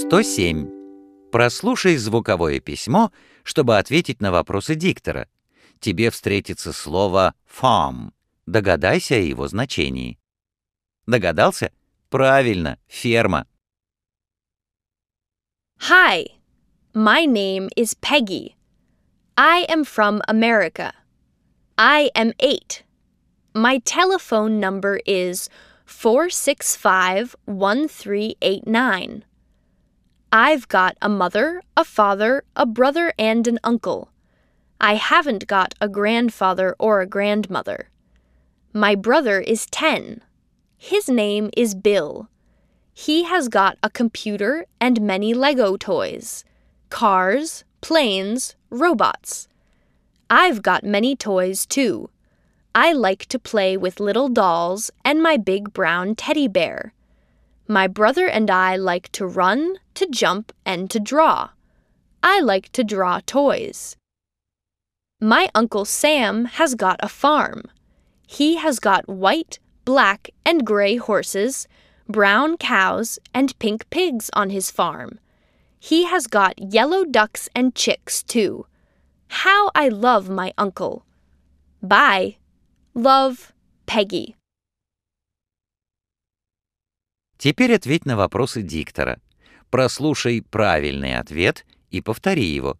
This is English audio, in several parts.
107. Прослушай звуковое письмо, чтобы ответить на вопросы диктора. Тебе встретится слово farm. Догадайся о его значении. Догадался? Правильно, ферма. Hi, my name is Peggy. I am from America. I am 8. My telephone number is 465-1389. I've got a mother, a father, a brother, and an uncle. I haven't got a grandfather or a grandmother. My brother is 10. His name is Bill. He has got a computer and many Lego toys, cars, planes, robots. I've got many toys too. I like to play with little dolls and my big brown teddy bear. My brother and I like to run, to jump, and to draw. I like to draw toys. My Uncle Sam has got a farm. He has got white, black, and gray horses, brown cows, and pink pigs on his farm. He has got yellow ducks and chicks, too. How I love my uncle. Bye. Love, Peggy. Теперь ответь на вопросы диктора. Прослушай правильный ответ и повтори его.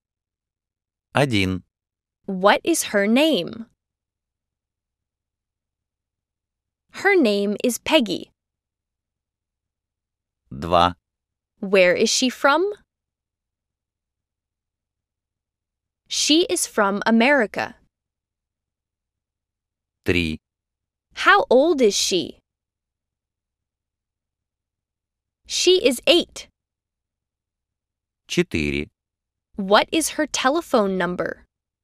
1. What is her name? Her name is Peggy. 2. Where is she from? She is from America. 3. How old is she? She is 8. 4. What is her telephone number?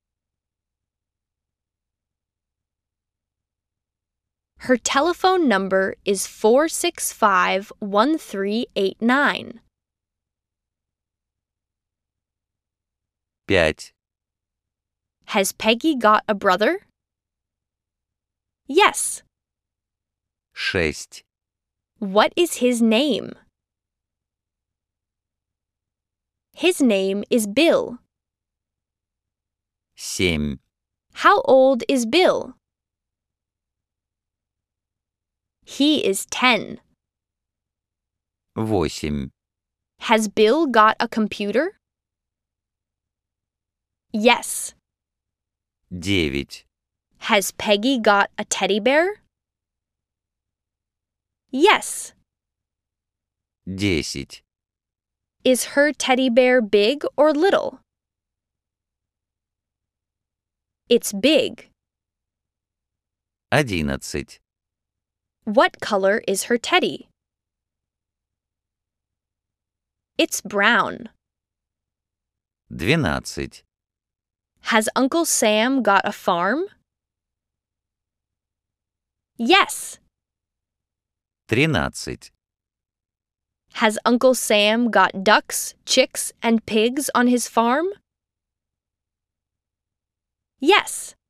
Her telephone number is 465-1389. 5. Has Peggy got a brother? Yes. 6. What is his name? His name is Bill. 7. How old is Bill? He is 10. 8. Has Bill got a computer? Yes. 9. Has Peggy got a teddy bear? Yes. 10. Is her teddy bear big or little? It's big. 11. What color is her teddy? It's brown. 12. Has Uncle Sam got a farm? Yes. 13. Has Uncle Sam got ducks, chicks, and pigs on his farm? Yes.